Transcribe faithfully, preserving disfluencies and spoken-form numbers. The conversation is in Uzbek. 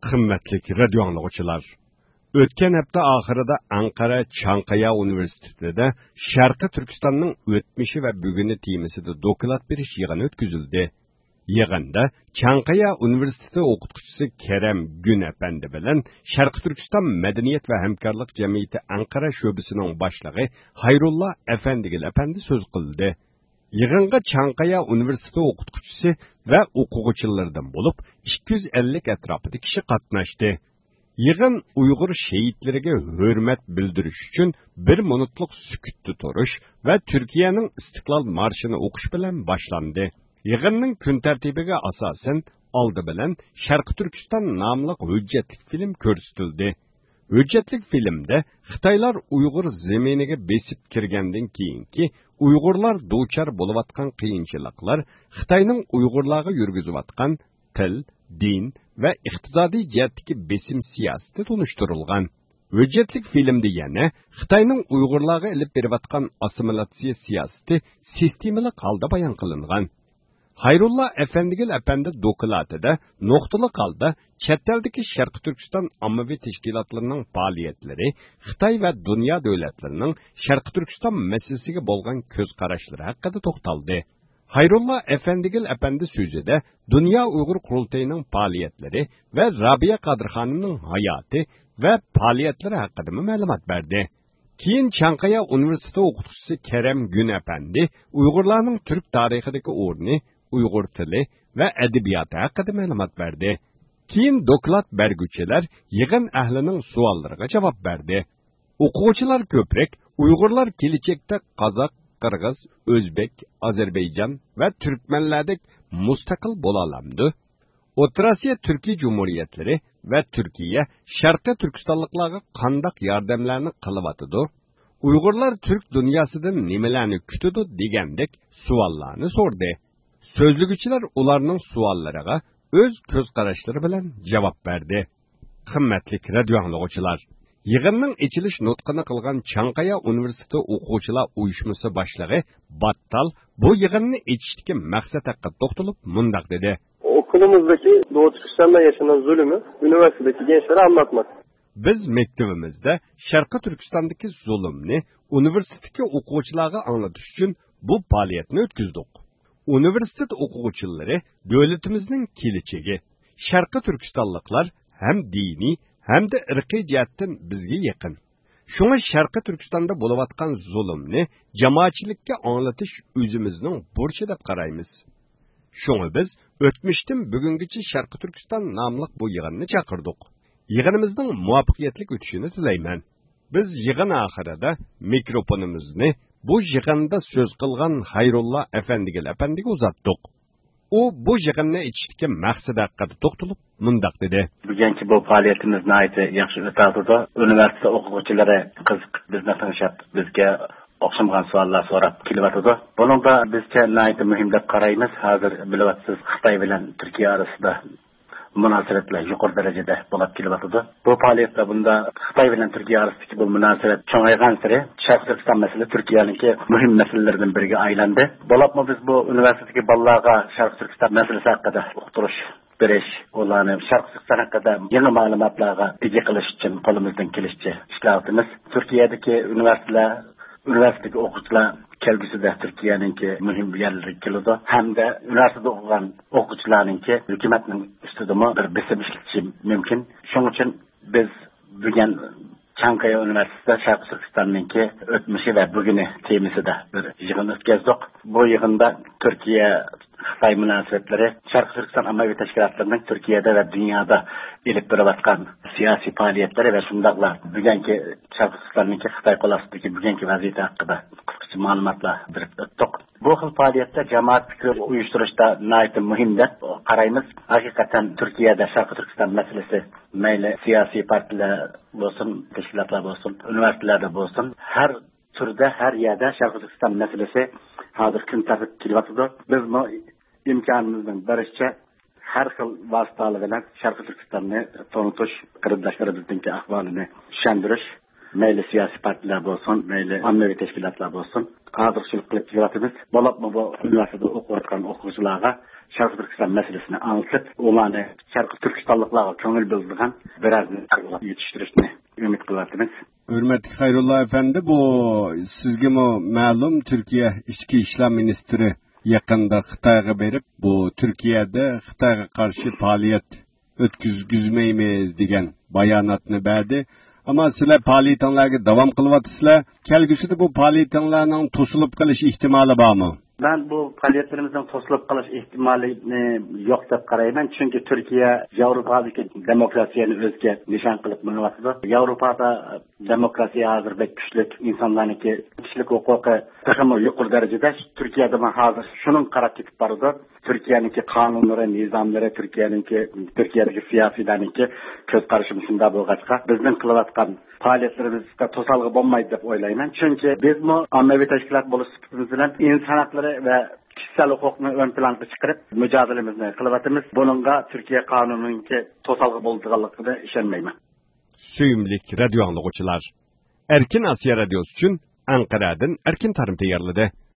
Qimmatlik radio anglag'uchilar. O'tgan hafta oxirida Ankara Çankaya Üniversitesi'de Şarkı Türkistan'ın o'tmishi va buguni temasida doklad berish yig'ini o'tkazildi. Yig'inda Çankaya Üniversitesi o'qituvchisi Kerem Gün Efendi bilan Şarkı Türkistan Madaniyat va Hamkorlik Jamiyati Ankara sho'basining boshlig'i Hayrullo Efendigil Efendi so'z qildi. Yig'inga Çankaya Üniversitesi o'qituvchisi va o'quvchilardan bo'lib ikki yuz ellik atrofida kishi qatnashdi. Yig'in Uyg'ur şehitleriga hurmat bildirish uchun bir minutlik sukutni turish va Turkiyaning istiqlol marshini o'qish bilan boshlandi. Yig'inning kun tartibiga asosan oldi bilan Sharqi Turkiston nomli hujjatli film ko'rsatildi. Hujjatli filmda Xitoylar Uyg'ur zeminiga besib kirgandan keyingi Uyg'urlar duchor bo'layotgan qiyinchiliklar, Xitoyning Uyg'urlarga yurgizayotgan til, din va iqtisodiy jihatdagi besim siyosati tunishtirilgan. Hujjatlik filmda yana Xitoyning Uyg'urlarga ilib berayotgan assimilyatsiya siyosati sistemalik holda bayon qilingan. Hayrullo Efendigil Efendi dokladida nuqtali holda chet eldagi Sharqi Turkiston ommaviy tashkilotlarining faoliyatları, Xitoy va dunyo davlatlarining Sharqi Turkiston masalasiga bo'lgan ko'z qarashlari haqida to'xtaldi. Hayrullo Efendigil Efendi so'zida Dünya Uyg'ur qurultayining faoliyatları va Rabia Qadirxonimning hayoti va faoliyatlari haqida ma'lumot berdi. Keyin Çankaya Üniversitesi o'qituvchisi Kerem Gün Efendi Uyg'urlarning Türk tarixidagi o'rni, Uyg'ur tili va adabiyoti haqida ma'lumot berdi. Keyin doklad berguvchilar yig'in ahlining savollariga javob berdi. O'quvchilar ko'proq Uyg'urlar kelajakda qozoq, qirg'iz, o'zbek, Ozarbayjon va turkmanlardek mustaqil bo'la olamdi. O'rta Osiyo Turkiy Jumhuriyatlari va Turkiya Sharqi Turkistonliklarga qanday yordamlarni qilyotidi? Uyg'urlar Turk dunyosidan nimalarni kutadi degandek savollarni so'rdi. So'zlug'ichilar ularning savollariga o'z ko'z qarashlari bilan javob berdi. Qimmatli radio anglag'uchilar, yig'inning ichilish nutqini qilgan Çankaya Üniversitesi o'quvchilar uyushmasi boshlig'i Battal bu yig'inni ichishdagi maqsad haqida to'xtalib mundoq dedi. Okulumuzdaki Doğu Türkistan'da yaşanan zulümü üniversitedeki gençlere anlatmak. Biz mektebimizde Şarkı Türkistan'daki zulümni üniversitedeki o'quvchilarga anlatish uchun bu faaliyetni o'tkazdik. Üniversitet o'quvchilari davlatimizning kelajagi. Sharqi Turkistonliklar ham diniy hem de irqiy jihatdan bizga yaqin. Shunga Sharqi Turkistonda bo'layotgan zulmni jamoatchilikka anglatish o'zimizning burchi deb qaraymiz. Shunga biz o'tmishdan bugungacha Sharqi Turkiston nomli bu yig'inni chaqirdik. Yig'inimizning muvaffaqiyatli o'tishini tilayman. Biz yig'in oxirida mikrofonimizni bu yig'inda so'z qilgan Hayrullo Efendigil Efendiga uzatdik. U bu yig'inni ichishdagi maqsad haqida to'xtalib mundoq dedi. Bugungi bu faoliyatimiz nihoyatda yaxshi o'tadi. Universitet o'quvchilari qiziq bizni tanishib, bizga o'xshamagan savollar so'rab kelyapti. Buningda bizga nihoyatda muhim deb qaraymiz. Hozir bilyapsiz, Xitoy bilan Turkiya orasida munosabatlar yuqori darajada bo'lib kelyapti. Bu faoliyatda bunda Xitoy bilan Turkiya orasidagi bu munosabat cho'ng'aygan sari Sharqi Turkiston masalasi Turkiyaningki muhim masalalardan biriga aylandi. Bo'libmi biz bu universitetdagi bolalarga Sharqi Turkiston masalasi haqida uqtirish berish, ularni Sharqi Turkiston haqida yangi ma'lumotlarga ega qilish uchun qo'limizdan kelishicha ishlayapmiz. Turkiyadagi universitetlar Üniversitedeki o'quvchilar kelgusida Turkiyaningki muhim yerlarga keladi hamda universitetda o'qigan o'quvchilarningki hukumatning ustidami bir bisim ishlatishi mumkin. Shuning uchun biz bugun Çankaya Üniversitesida Sharqi Turkistonninki o'tmishi va buguni temasida bir yig'in o'tkazdik. Bu yig'inda Turkiya Xitoy munosabatlari, Sharqi Turkiston ommaviy tashkilotlarining Turkiyada va dunyoda ilib borayotgan siyosiy faoliyatlari va shundaqlar bugungi Sharqi Turkistonninki Xitoy qo'lasidagi bugungi vaziyati haqida qisqacha ma'lumotlar berib o'tdik. Bu xil faoliyatda jamoat fikri uyushtirishda nihoyatda muhim deb qaraymiz. Haqiqatan Turkiyada Sharqi Turkiston masalasi mayli siyosiy partiyalar bo'lsin, tashkilotlar bo'lsin, universitetlarda bo'lsin, har turda, har yerda Sharqi Turkiston masalasi hozir kun tartibga kelyapti. Biz bu imkonimizdan baricha har xil vositalar bilan Sharqi Turkistonni tanitish, qarindoshlarimizningki ahvolini tushuntirish, mayli siyosiy partiyalar bo'lsin, mayli ommaviy tashkilotlar bo'lsin, hozirchilik qilib kelyapmiz. Bo'libmi bu universitetda o'qiyotgan o'quvchilarga Şarkı Türkistan meselesini anlatıp, ulanı Şarkı Türkistanlıklarga köngül bildiren biraz yetiştirishni ümit kılartımız. Hürmetli Hayrullah Efendi, bu sizge ma'lum Türkiye İçki İşler Ministri yakında Xitayga berip, bu Türkiye'de Xitayga karşı faaliyet ötküzgüzmeymiz degan bayonotni berdi. Ama sizlar faoliyatinglarga davom qilyapsizlar. Kelgusida bu faoliyatinglarning to'silib qolish ehtimoli bormi? Ben bu faaliyetlerimizden tosluk kalış ihtimalini yok da karayım. Çünkü Türkiye Avrupa'daki demokrasiyeni özge nişan kılıp münvasıdır. Avrupa'da demokrasiye hazır ve güçlük insanlarınki kişilik hukuku takımı yukarı derecede. Türkiye'de ben hazır şunun karakterik barıdır. Türkiye'ninki kanunları, nizamları, Türkiye'ninki Türkiye'deki siyasilerninki köz karışımında bu kaçka. Bizden kılıvatkan faaliyetlerimizde tosalgı bulmaydı dep oylayman. Çünkü biz bu ammevi teşkilat buluştuğumuzdan insan hakları ve kişisel hukukunu ön plana çıkarıp mücadelemizni kılıvatımız. Bununla Türkiye kanununki tosalgı bulduğalıkını işenmeyman. Süyümlik radyo anlıqçılar. Erkin Asya Radyosu üçün Ankara'dan Erkin Tarım tayarladı.